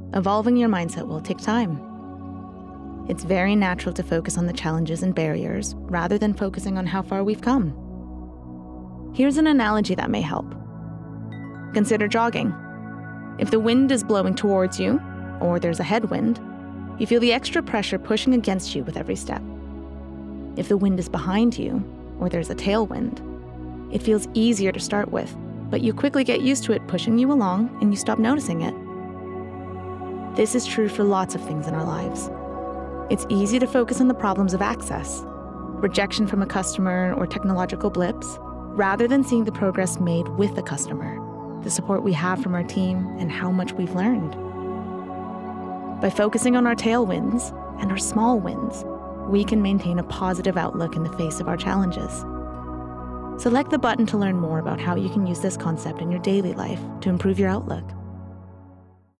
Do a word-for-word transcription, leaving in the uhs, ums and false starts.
Evolving your mindset will take time. It's very natural to focus on the challenges and barriers rather than focusing on how far we've come. Here's an analogy that may help. Consider jogging. If the wind is blowing towards you, or there's a headwind, you feel the extra pressure pushing against you with every step. If the wind is behind you, or there's a tailwind, it feels easier to start with, but you quickly get used to it pushing you along and you stop noticing it. This is true for lots of things in our lives. It's easy to focus on the problems of access, rejection from a customer or technological blips, rather than seeing the progress made with the customer, the support we have from our team, and how much we've learned. By focusing on our tailwinds and our small wins, we can maintain a positive outlook in the face of our challenges. Select the button to learn more about how you can use this concept in your daily life to improve your outlook.